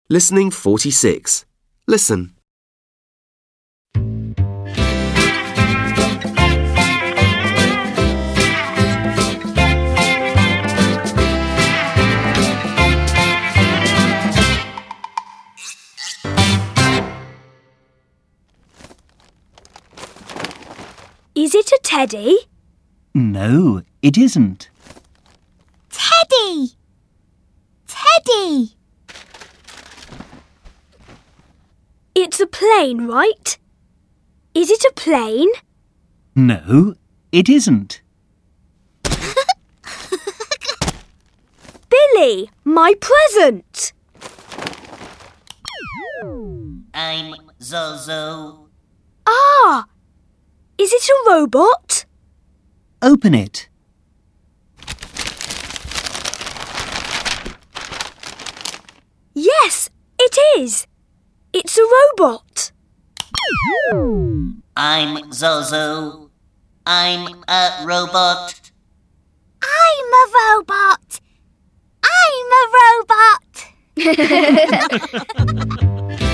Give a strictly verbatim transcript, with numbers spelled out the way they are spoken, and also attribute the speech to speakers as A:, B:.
A: Listening forty-six. Listen.
B: Is it a teddy?
C: No, it isn't.
D: Teddy! Teddy!
B: It's a plane, right? Is it a plane?
C: No, it isn't.
B: Billy, my present!
E: I'm Zozo.
B: Ah! Is it a robot?
C: Open it.
B: Yes, it is. It's a robot.
E: I'm Zozo. I'm a robot.
D: I'm a robot. I'm a robot.